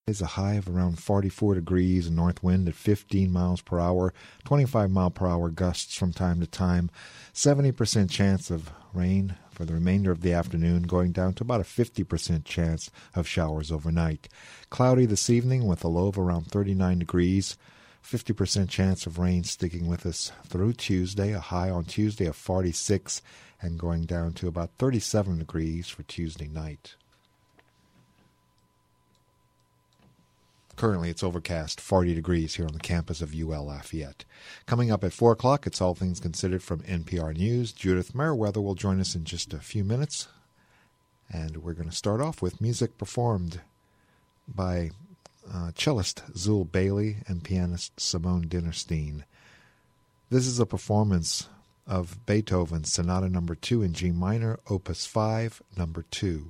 is a high of around 44 degrees, a north wind at 15 miles per hour, 25-mile-per-hour gusts from time to time, 70% chance of rain for the remainder of the afternoon, going down to about a 50% chance of showers overnight. Cloudy this evening with a low of around 39 degrees, 50% chance of rain sticking with us through Tuesday, a high on Tuesday of 46, and going down to about 37 degrees for Tuesday night. Currently, it's overcast, 40 degrees here on the campus of UL Lafayette. Coming up at 4 o'clock, it's All Things Considered from NPR News. Judith Merriweather will join us in just a few minutes. And we're going to start off with music performed by cellist Zul Bailey and pianist Simone Dinnerstein. This is a performance of Beethoven's Sonata No. 2 in G minor, Opus 5, No. 2.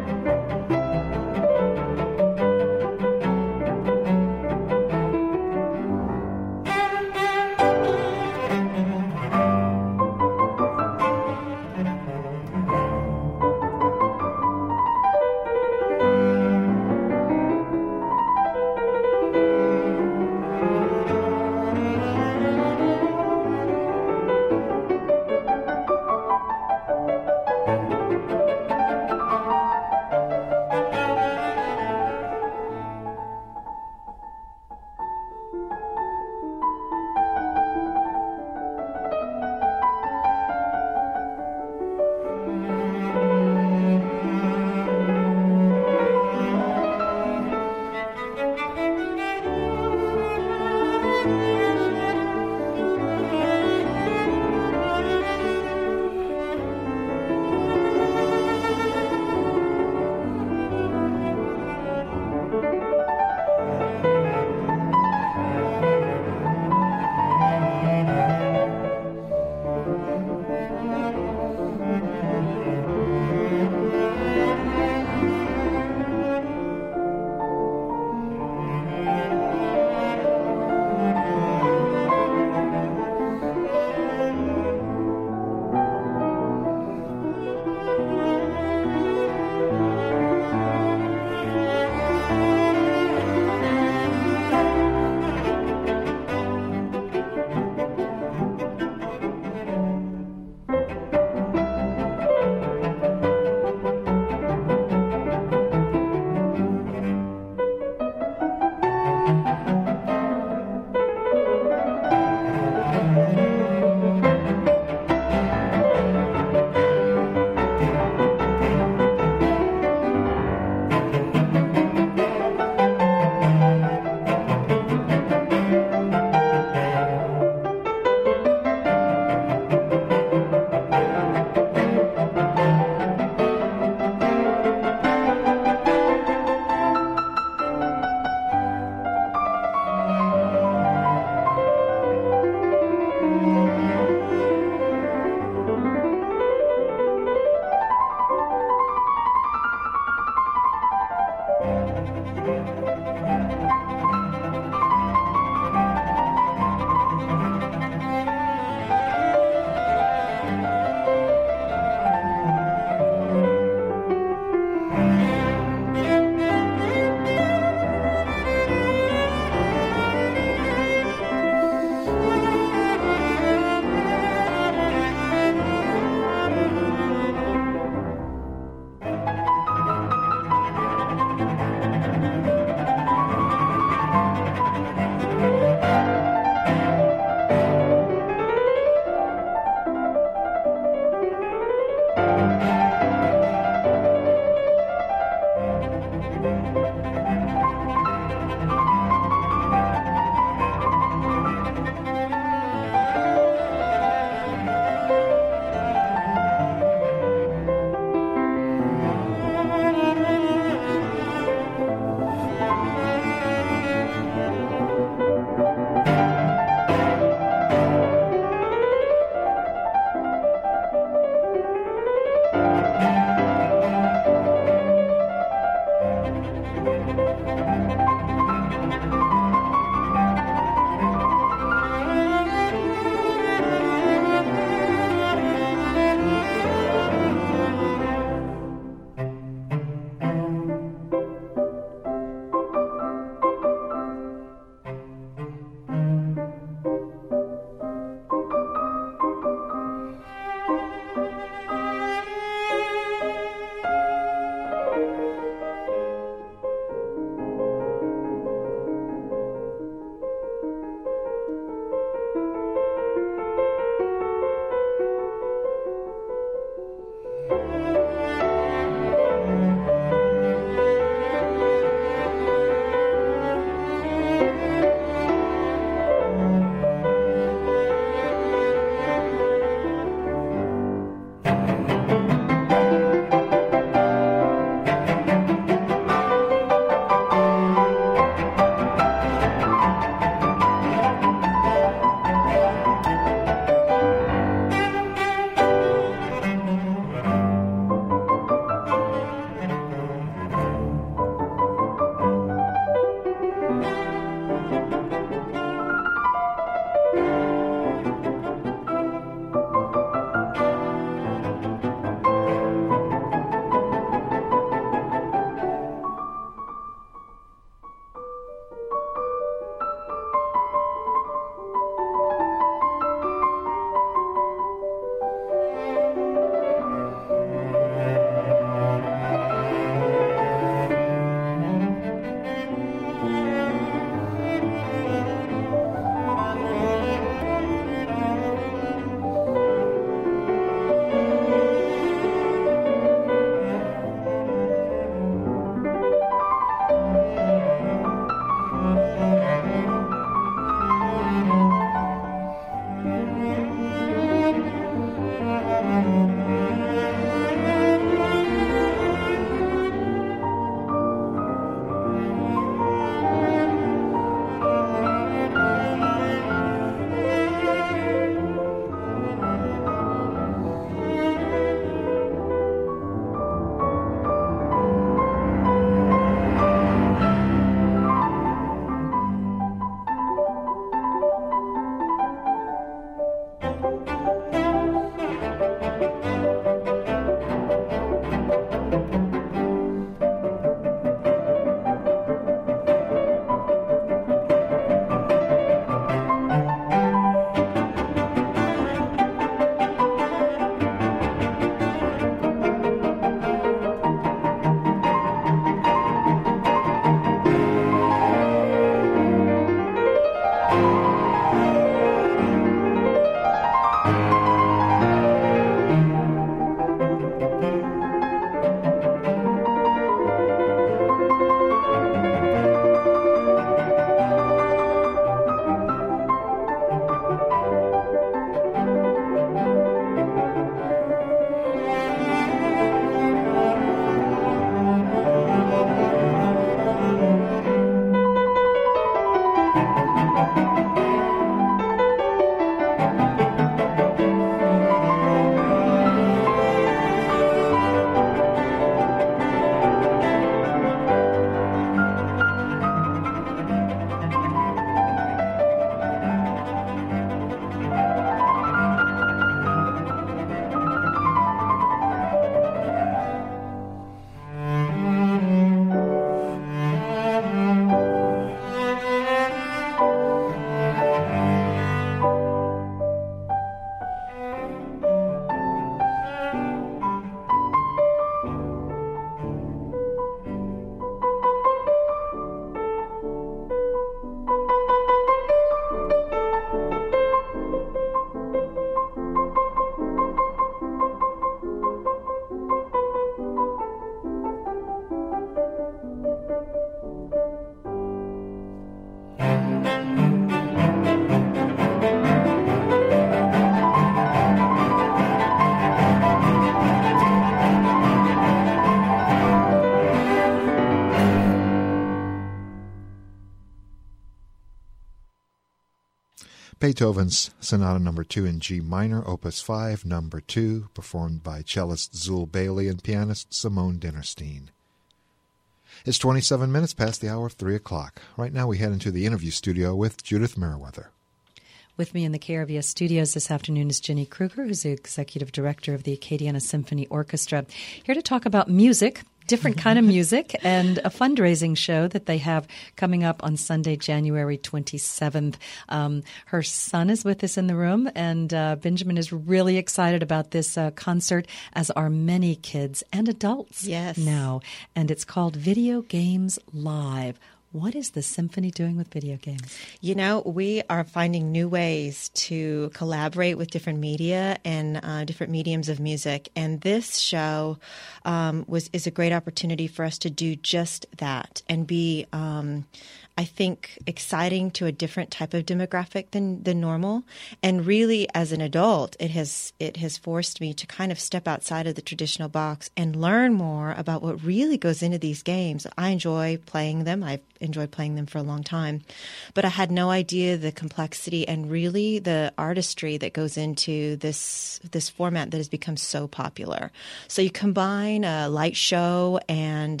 Beethoven's Sonata No. 2 in G minor, Opus 5, No. 2, performed by cellist Zul Bailey and pianist Simone Dinnerstein. It's 27 minutes past the hour of 3 o'clock. Right now we head into the interview studio with Judith Merriweather. With me in the KRVS studios this afternoon is Jenny Kruger, who's the executive director of the Acadiana Symphony Orchestra, here to talk about music, different kind of music, and a fundraising show that they have coming up on Sunday, January 27th. Her son is with us in the room, and Benjamin is really excited about this concert, as are many kids and adults now. And it's called Video Games Live. What is the symphony doing with video games? You know, we are finding new ways to collaborate with different media and different mediums of music. And this show is a great opportunity for us to do just that and be, I think, exciting to a different type of demographic than normal. And really, as an adult, it has forced me to kind of step outside of the traditional box and learn more about what really goes into these games. I enjoy playing them. I've enjoyed playing them for a long time. But I had no idea the complexity and really the artistry that goes into this format that has become so popular. So you combine a light show and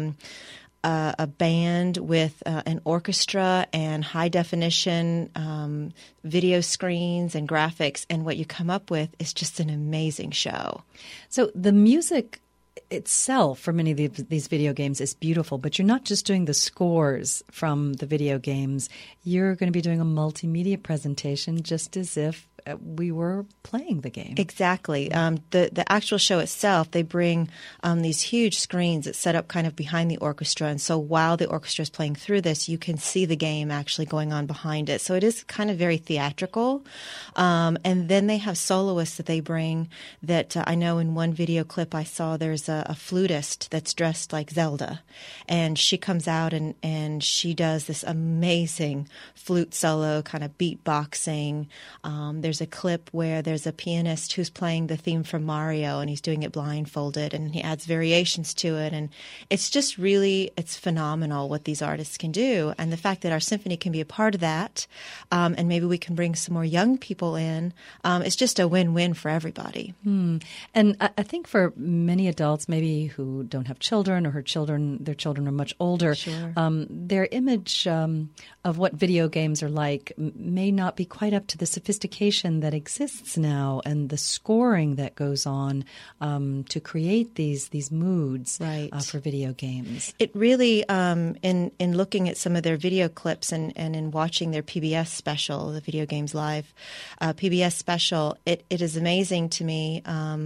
a band with an orchestra and high-definition video screens and graphics, and what you come up with is just an amazing show. So the music itself for many of these video games is beautiful, but you're not just doing the scores from the video games. You're going to be doing a multimedia presentation just as if we were playing the game. Exactly. The actual show itself, they bring these huge screens that set up kind of behind the orchestra. And so while the orchestra is playing through this, you can see the game actually going on behind it. So it is kind of very theatrical. And then they have soloists that they bring that I know in one video clip I saw there's a flutist that's dressed like Zelda. And she comes out and she does this amazing flute solo, kind of beatboxing. There's a clip where there's a pianist who's playing the theme from Mario, and he's doing it blindfolded, and he adds variations to it. And it's just really, it's phenomenal what these artists can do. And the fact that our symphony can be a part of that, and maybe we can bring some more young people in, it's just a win-win for everybody. And I think for many adults, maybe who don't have children or their children are much older, Sure. Their image of what video games are like may not be quite up to the sophistication that exists now and the scoring that goes on to create these moods for video games. It really, in looking at some of their video clips and in watching their PBS special, the Video Games Live PBS special, it is amazing to me.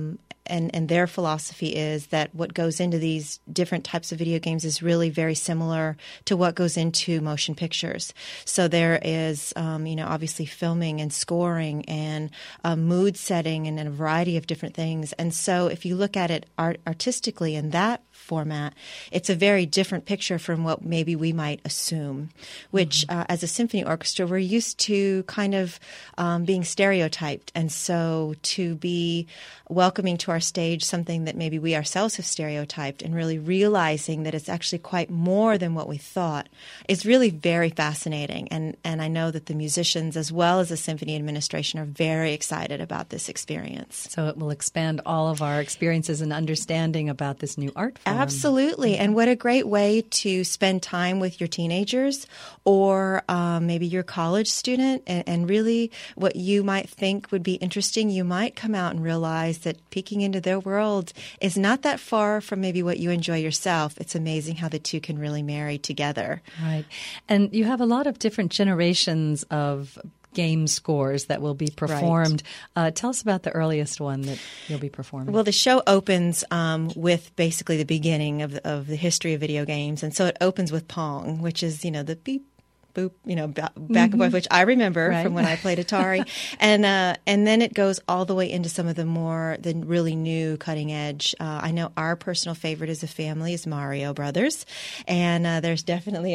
And their philosophy is that what goes into these different types of video games is really very similar to what goes into motion pictures. So there is, obviously filming and scoring and mood setting and a variety of different things. And so if you look at it artistically in that format, it's a very different picture from what maybe we might assume, which as a symphony orchestra, we're used to kind of being stereotyped. And so to be welcoming to our stage something that maybe we ourselves have stereotyped and really realizing that it's actually quite more than what we thought is really very fascinating. And I know that the musicians as well as the symphony administration are very excited about this experience. So it will expand all of our experiences and understanding about this new art form. Absolutely. And what a great way to spend time with your teenagers or maybe your college student and really what you might think would be interesting. You might come out and realize that peeking into their world is not that far from maybe what you enjoy yourself. It's amazing how the two can really marry together. Right. And you have a lot of different generations of game scores that will be performed. Right. Tell us about the earliest one that you'll be performing. Well, the show opens with basically the beginning of the history of video games. And so it opens with Pong, which is, the beep, boop, back and forth, which I remember from when I played Atari. And then it goes all the way into some of the really new cutting edge. I know our personal favorite as a family is Mario Brothers. And there's definitely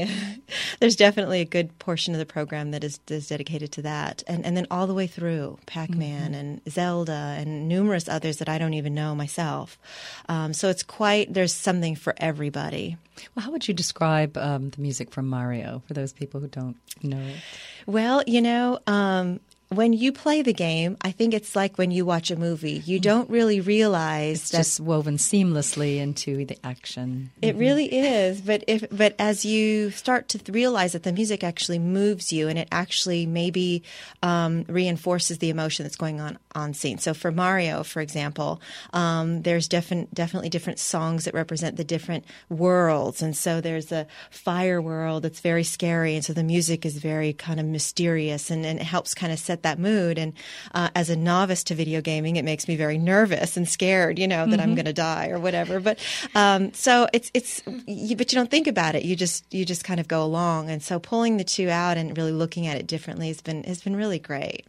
a good portion of the program that is dedicated to that. And then all the way through Pac-Man and Zelda and numerous others that I don't even know myself. So there's something for everybody. Well, how would you describe the music from Mario for those people who don't know it? Well, when you play the game, I think it's like when you watch a movie. You don't really realize it's just woven seamlessly into the action. It really is. But as you start to realize that the music actually moves you, and it actually maybe reinforces the emotion that's going on scene. So for Mario, for example, there's definitely different songs that represent the different worlds. And so there's a fire world that's very scary, and so the music is very kind of mysterious, and it helps kind of set that mood. And as a novice to video gaming, it makes me very nervous and scared, that I'm going to die or whatever. But so but you don't think about it. You just kind of go along. And so pulling the two out and really looking at it differently has been really great.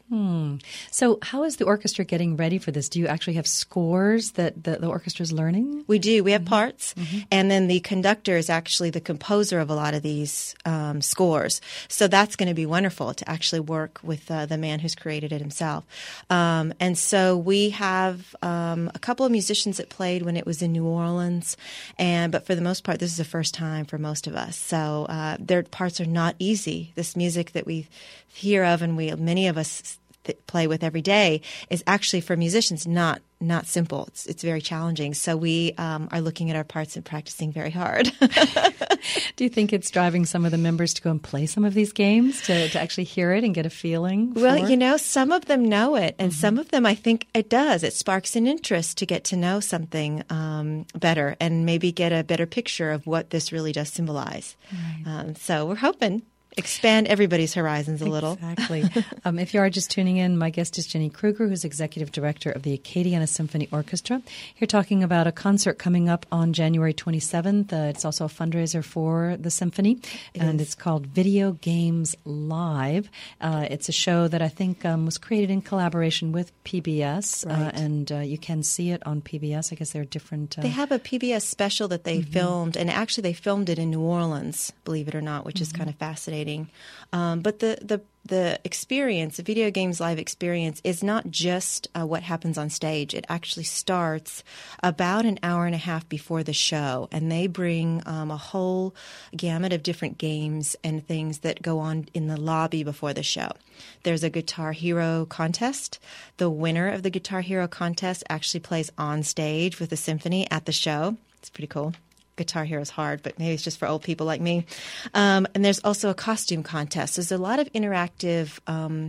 So how is the orchestra getting ready for this? Do you actually have scores that the orchestra is learning? We do. We have parts, and then the conductor is actually the composer of a lot of these scores. So that's going to be wonderful to actually work with the man who's created it himself. And so we have a couple of musicians that played when it was in New Orleans, but for the most part, this is the first time for most of us. So their parts are not easy. This music that we hear of and many of us play with every day is actually for musicians not simple. It's very challenging. So we are looking at our parts and practicing very hard. Do you think it's driving some of the members to go and play some of these games to actually hear it and get a feeling? Well, some of them know it, and some of them I think it does. It sparks an interest to get to know something better and maybe get a better picture of what this really does symbolize. Right. So we're hoping. Expand everybody's horizons a little. Exactly. If you are just tuning in, my guest is Jenny Kruger, who's Executive Director of the Acadiana Symphony Orchestra. Here talking about a concert coming up on January 27th. It's also a fundraiser for the symphony, and it's called Video Games Live. It's a show that I think was created in collaboration with PBS, right. And you can see it on PBS. I guess there are different... They have a PBS special that they filmed, and actually they filmed it in New Orleans, believe it or not, which is kind of fascinating. But the experience, the Video Games Live experience, is not just what happens on stage. It actually starts about an hour and a half before the show, and they bring a whole gamut of different games and things that go on in the lobby before the show. There's a Guitar Hero contest. The winner of the Guitar Hero contest actually plays on stage with the symphony at the show. It's pretty cool. Guitar Hero is hard, but maybe it's just for old people like me. And there's also a costume contest. There's a lot of interactive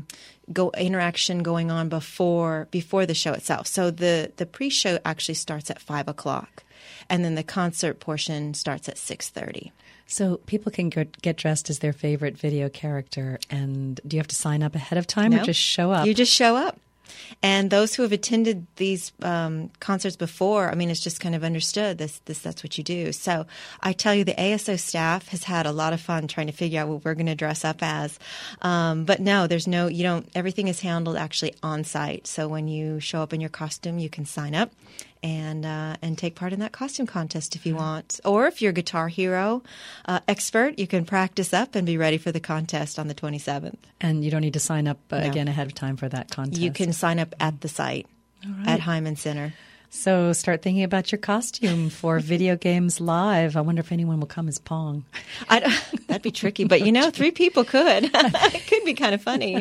interaction going on before the show itself. So the pre-show actually starts at 5:00, and then the concert portion starts at 6:30. So people can get dressed as their favorite video character, and do you have to sign up ahead of time or just show up? You just show up. And those who have attended these concerts before, I mean, it's just kind of understood that's what you do. So I tell you, the ASO staff has had a lot of fun trying to figure out what we're going to dress up as. But no, everything is handled actually on site. So when you show up in your costume, you can sign up and take part in that costume contest if you want. Or if you're a Guitar Hero expert, you can practice up and be ready for the contest on the 27th. And you don't need to sign up again ahead of time for that contest. You can sign up at the site at Hyman Center. So start thinking about your costume for Video Games Live. I wonder if anyone will come as Pong. That'd be tricky, but 3 people could. It could be kind of funny.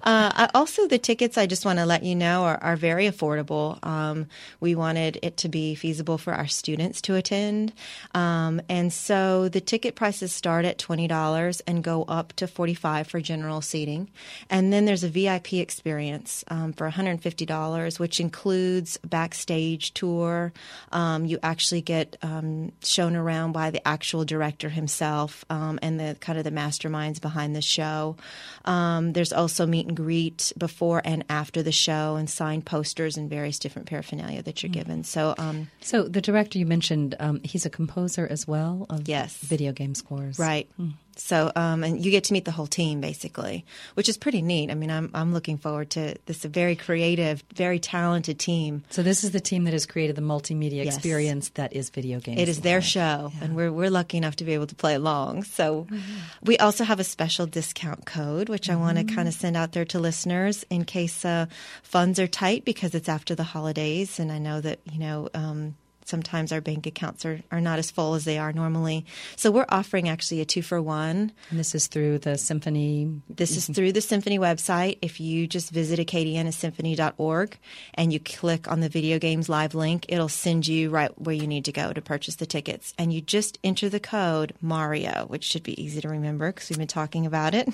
Also, the tickets, I just want to let you know, are very affordable. We wanted it to be feasible for our students to attend. And so the ticket prices start at $20 and go up to $45 for general seating. And then there's a VIP experience for $150, which includes backstage tour. You actually get shown around by the actual director himself and the kind of the masterminds behind the show. There's also meet and greet before and after the show, and signed posters and various different paraphernalia that you're given. So the director you mentioned, he's a composer as well of video game scores. Right. So, and you get to meet the whole team, basically, which is pretty neat. I mean, I'm looking forward to this. A very creative, very talented team. So this is the team that has created the multimedia experience that is Video Games It is their show, and we're lucky enough to be able to play along. So we also have a special discount code, which I want to kind of send out there to listeners in case funds are tight, because it's after the holidays, and I know that, sometimes our bank accounts are not as full as they are normally. So we're offering actually a 2-for-1. And this is through the Symphony? This is through the Symphony website. If you just visit acadianasymphony.org and you click on the Video Games Live link, it'll send you right where you need to go to purchase the tickets. And you just enter the code Mario, which should be easy to remember because we've been talking about it.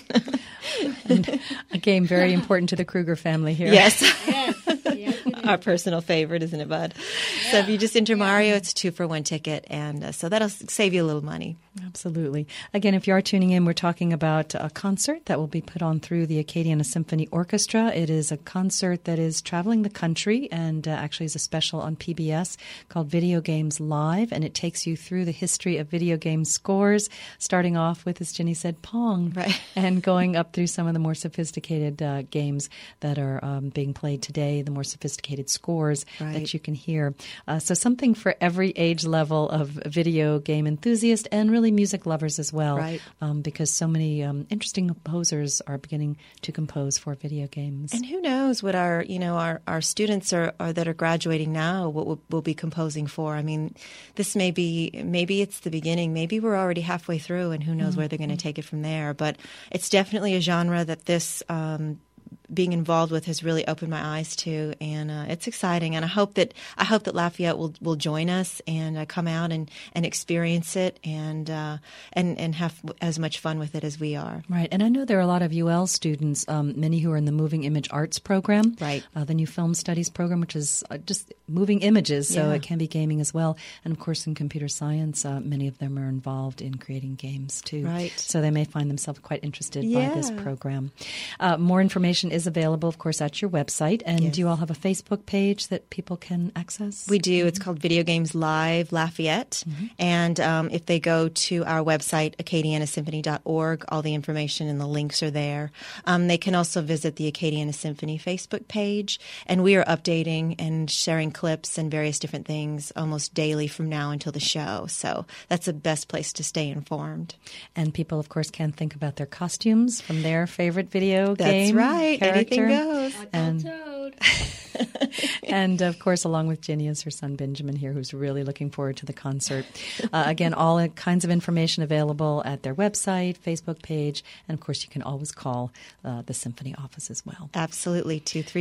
And a game very important to the Kruger family here. Yes. Yes. Yes, it is. Our personal favorite, isn't it, Bud? Yeah. So if you just enter Mario, it's a 2-for-1 ticket. And so that'll save you a little money. Absolutely. Again, if you are tuning in, we're talking about a concert that will be put on through the Acadiana Symphony Orchestra. It is a concert that is traveling the country and actually is a special on PBS called Video Games Live, and it takes you through the history of video game scores, starting off with, as Jenny said, Pong, Right. and going up through some of the more sophisticated games that are being played today, the more sophisticated scores Right. that you can hear. So something for every age level of video game enthusiast and really music lovers as well, Right. because so many interesting composers are beginning to compose for video games. And who knows what our students are that are graduating now, what we'll be composing for. I mean, this maybe it's the beginning. Maybe we're already halfway through, and who knows where they're going to take it from there. But it's definitely a genre that this being involved with has really opened my eyes to, and it's exciting. And I hope that Lafayette will join us and come out and experience it and have as much fun with it as we are. Right. And I know there are a lot of UL students, many who are in the Moving Image Arts program, Right. The new Film Studies program, which is just moving images, so Yeah. it can be gaming as well. And of course, in computer science, many of them are involved in creating games too. Right. So they may find themselves quite interested by this Yeah. program. More information is available, of course, at your website. And Yes. do you all have a Facebook page that people can access? We do. It's called Video Games Live Lafayette. And if they go to our website, acadianasymphony.org, all the information and the links are there. They can also visit the Acadiana Symphony Facebook page. And we are updating and sharing clips and various different things almost daily from now until the show. So that's the best place to stay informed. And people, of course, can think about their costumes from their favorite video That's game right. character. Anything goes. And- Toad. And, of course, along with Ginny is her son Benjamin here, who's really looking forward to the concert. Again, all kinds of information available at their website, Facebook page, and, of course, you can always call the Symphony office as well. Absolutely.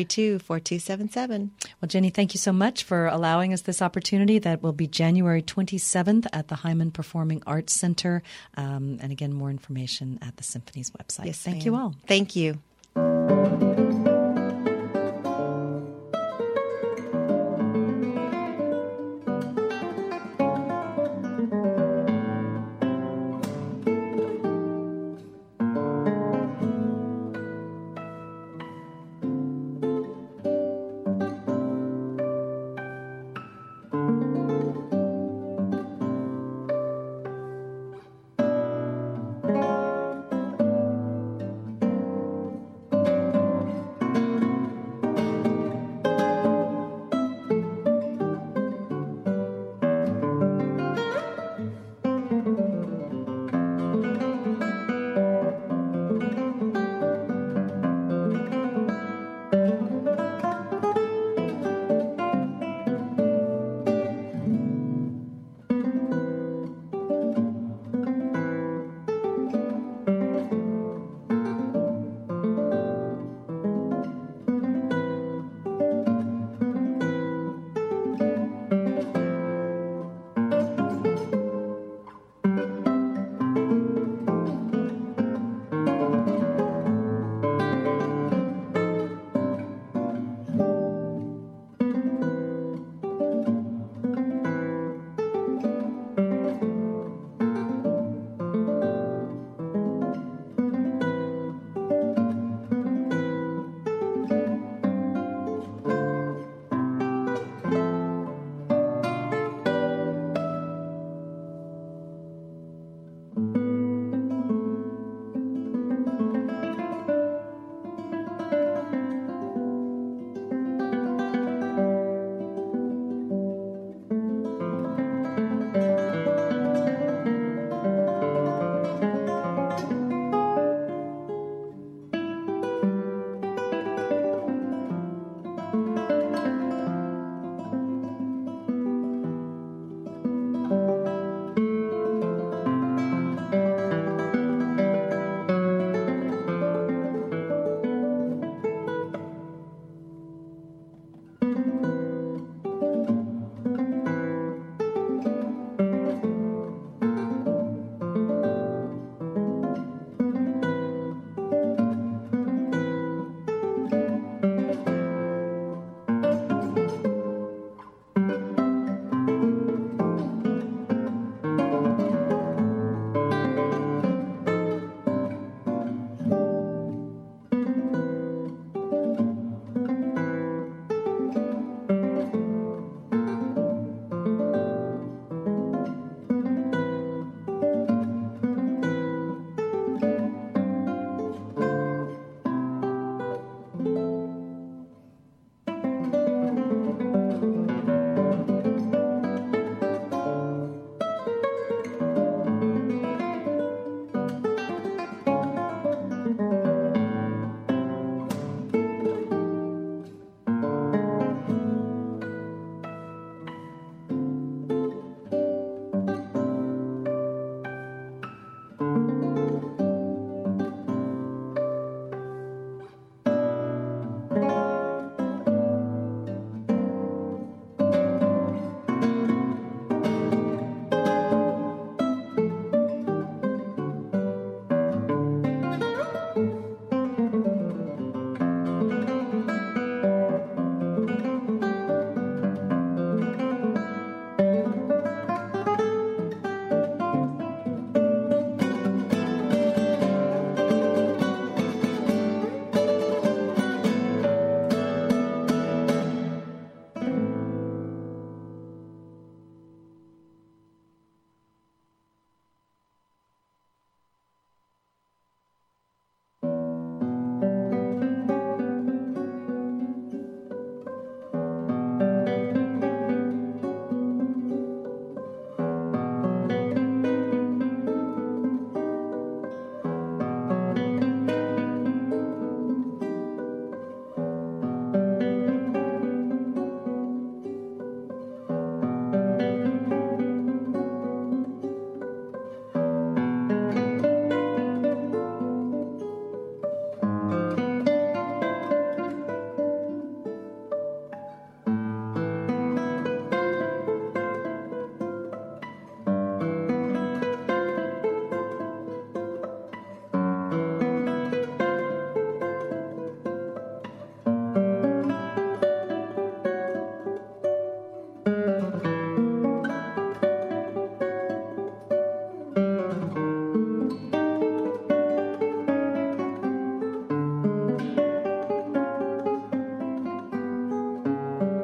232-4277. Well, Jenny, thank you so much for allowing us this opportunity. That will be January 27th at the Hyman Performing Arts Center. And, again, more information at the Symphony's website. Yes, Thank ma'am. you all. Thank you.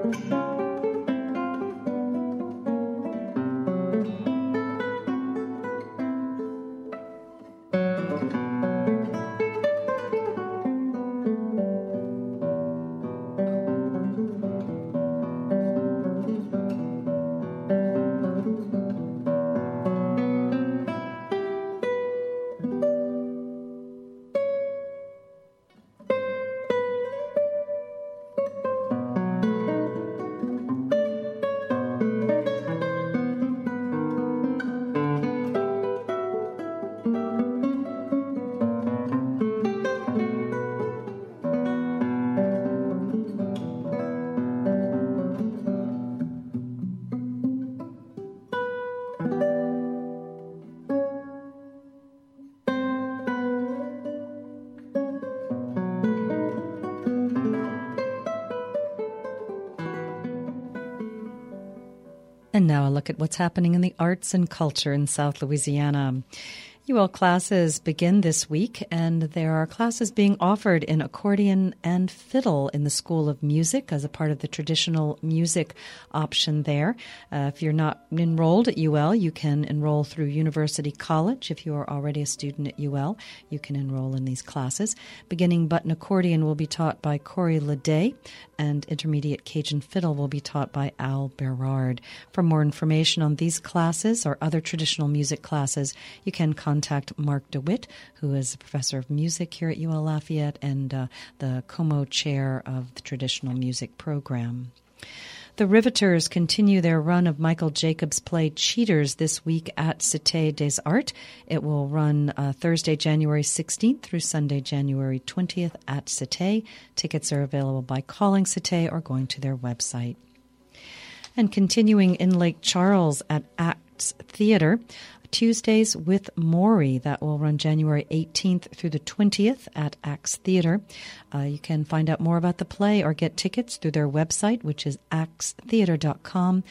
And now a look at what's happening in the arts and culture in South Louisiana. UL classes begin this week, and there are classes being offered in accordion and fiddle in the School of Music as a part of the traditional music option there. If you're not enrolled at UL, you can enroll through University College. If you are already a student at UL, you can enroll in these classes. Beginning button accordion will be taught by Corey Leday, and intermediate Cajun fiddle will be taught by Al Berard. For more information on these classes or other traditional music classes, you can contact Mark DeWitt, who is a professor of music here at UL Lafayette and the Como chair of the traditional music program. The Riveters continue their run of Michael Jacobs' play Cheaters this week at Cité des Arts. It will run Thursday, January 16th through Sunday, January 20th at Cité. Tickets are available by calling Cité or going to their website. And continuing in Lake Charles at Acts Theater, Tuesdays with Maury. That will run January 18th through the 20th at Axe Theater. You can find out more about the play or get tickets through their website, which is axtheater.com,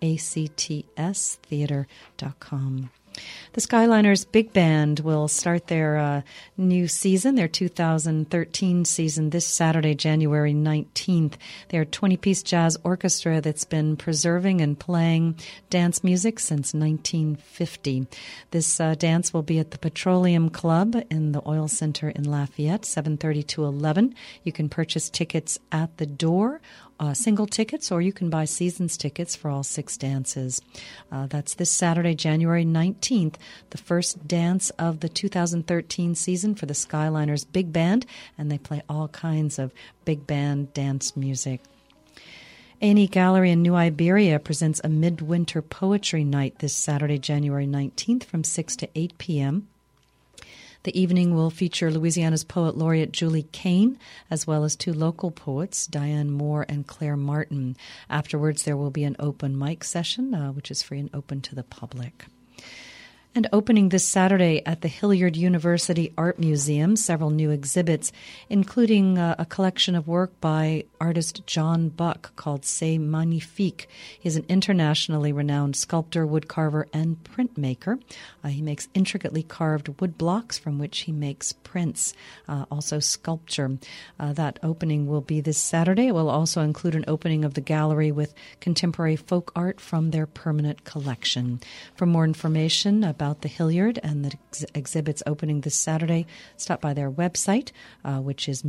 actstheater.com. The Skyliners Big Band will start their new season, their 2013 season, this Saturday, January 19th. They're a 20-piece jazz orchestra that's been preserving and playing dance music since 1950. This dance will be at the Petroleum Club in the Oil Center in Lafayette, 7:30 to 11. You can purchase tickets at the door, single tickets, or you can buy seasons tickets for all 6 dances. That's this Saturday, January 19th, the first dance of the 2013 season for the Skyliners Big Band, and they play all kinds of big band dance music. A&E Gallery in New Iberia presents a midwinter poetry night this Saturday, January 19th from 6 to 8 p.m. The evening will feature Louisiana's poet laureate Julie Kane, as well as 2 local poets, Diane Moore and Claire Martin. Afterwards, there will be an open mic session, which is free and open to the public. And opening this Saturday at the Hilliard University Art Museum, several new exhibits, including a collection of work by artist John Buck called C'est Magnifique. He's an internationally renowned sculptor, woodcarver, and printmaker. He makes intricately carved wood blocks from which he makes prints, also sculpture. That opening will be this Saturday. It will also include an opening of the gallery with contemporary folk art from their permanent collection. For more information about the Hilliard and the exhibits opening this Saturday, stop by their website, which is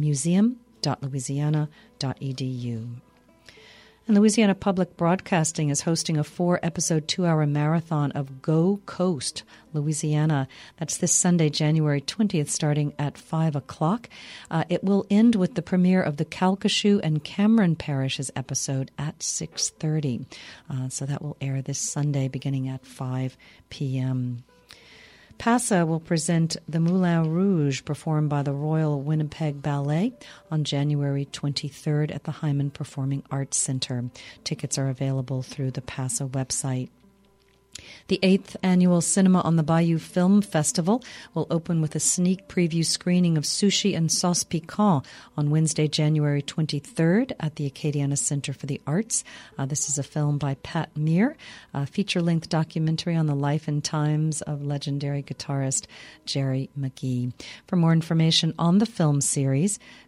museum.louisiana.edu. And Louisiana Public Broadcasting is hosting a 4-episode, 2-hour marathon of Go Coast, Louisiana. That's this Sunday, January 20th, starting at 5 o'clock. It will end with the premiere of the Calcasieu and Cameron Parishes episode at 6:30. So that will air this Sunday, beginning at 5 p.m. PASA will present the Moulin Rouge, performed by the Royal Winnipeg Ballet, on January 23rd at the Hyman Performing Arts Center. Tickets are available through the PASA website. The 8th annual Cinema on the Bayou Film Festival will open with a sneak preview screening of Sushi and Sauce Piquant on Wednesday, January 23rd at the Acadiana Center for the Arts. This is a film by Pat Meir, a feature-length documentary on the life and times of legendary guitarist Jerry McGee. For more information on the film series,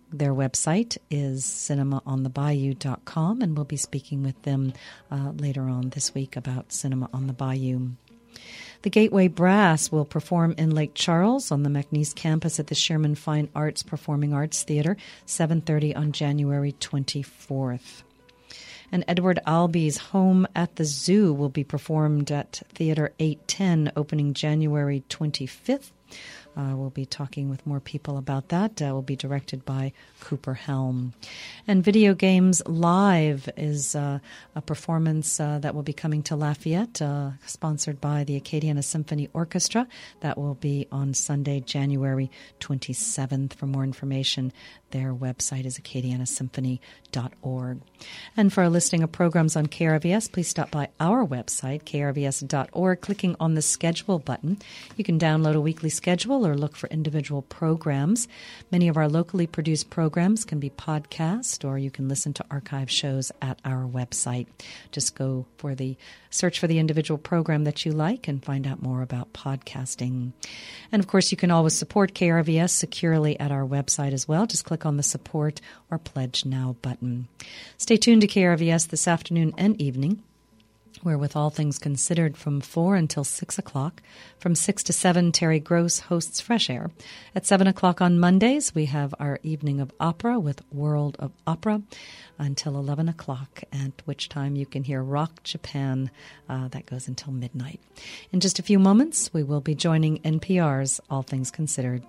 Their website is cinemaonthebayou.com, and we'll be speaking with them later on this week about Cinema on the Bayou. The Gateway Brass will perform in Lake Charles on the McNeese campus at the Sherman Fine Arts Performing Arts Theater, 7:30 on January 24th. And Edward Albee's Home at the Zoo will be performed at Theater 810, opening January 25th. We'll be talking with more people about that. Will be directed by Cooper Helm. And Video Games Live is a performance that will be coming to Lafayette, sponsored by the Acadiana Symphony Orchestra. That will be on Sunday, January 27th. For more information, their website is acadianasymphony.org. And for a listing of programs on KRVS, please stop by our website, krvs.org, clicking on the schedule button. You can download a weekly schedule or look for individual programs. Many of our locally produced programs can be podcast, or you can listen to archive shows at our website. Just go for search for the individual program that you like and find out more about podcasting. And of course, you can always support KRVS securely at our website as well. Just click on the support or pledge now button. Stay tuned to KRVS this afternoon and evening, where with All Things Considered from 4 until 6 o'clock. From 6 to 7, Terry Gross hosts Fresh Air. At 7 o'clock on Mondays, we have our Evening of Opera with World of Opera until 11 o'clock, at which time you can hear Rock Japan. That goes until midnight. In just a few moments, we will be joining NPR's All Things Considered.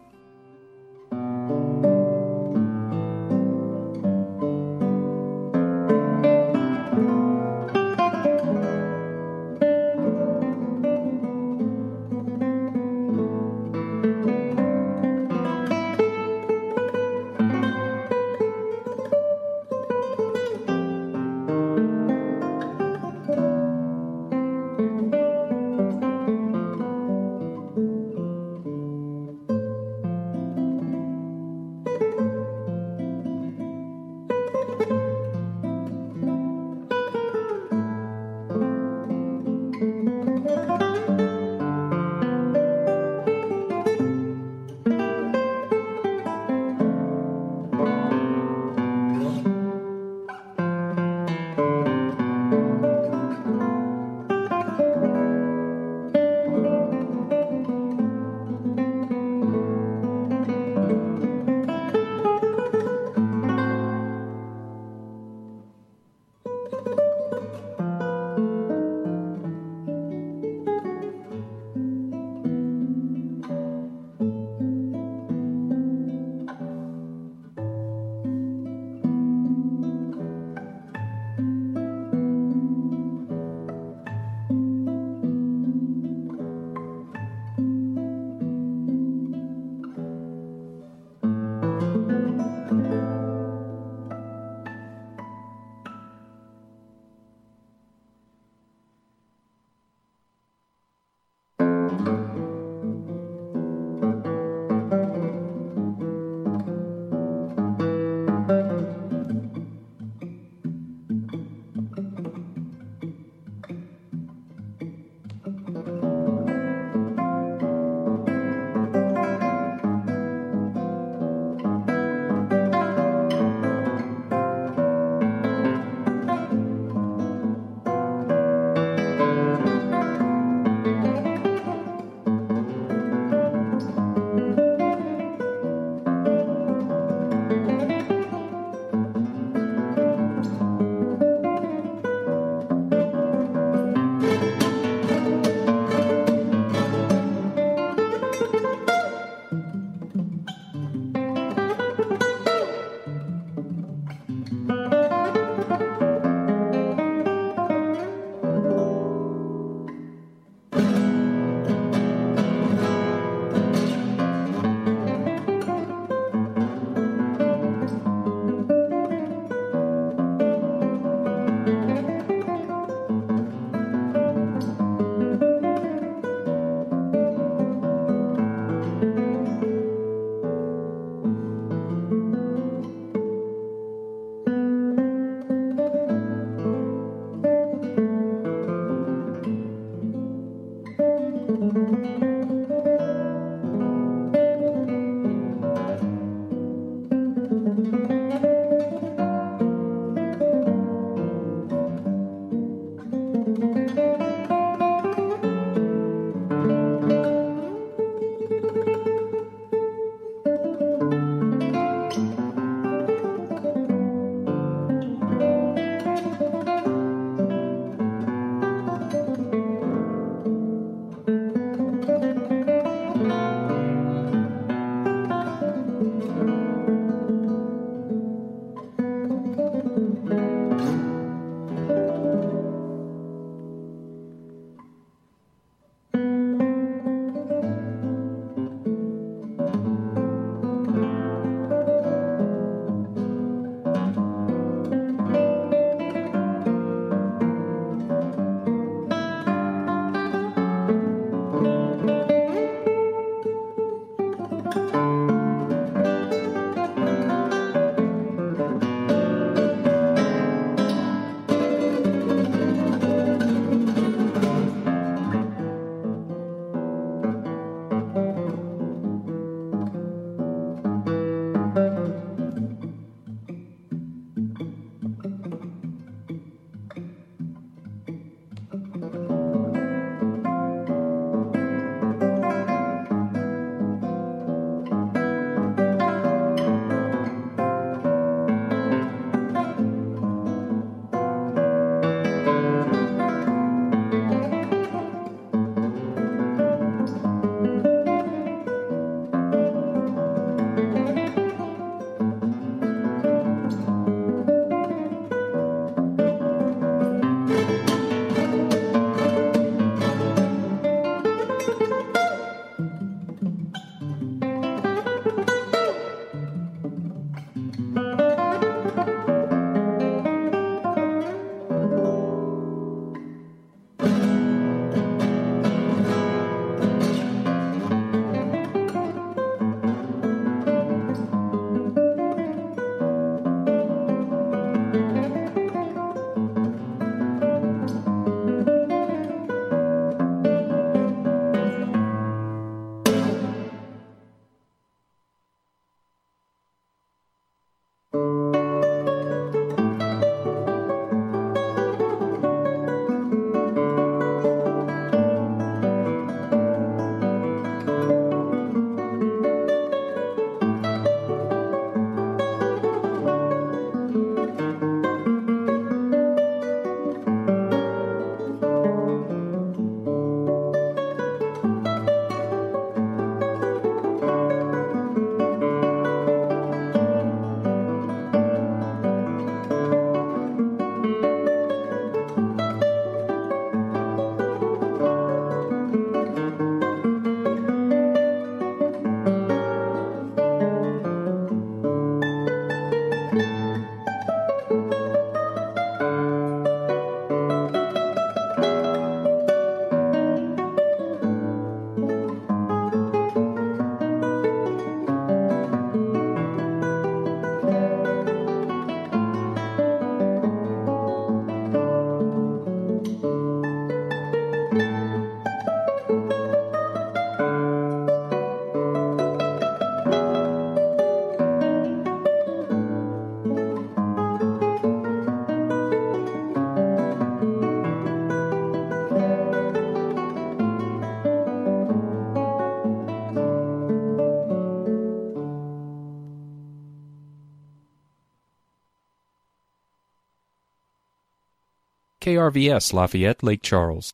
KRVS Lafayette, Lake Charles.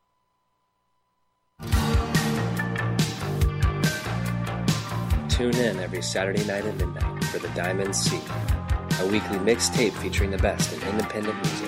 Tune in every Saturday night at midnight for The Diamond Sea, a weekly mixtape featuring the best in independent music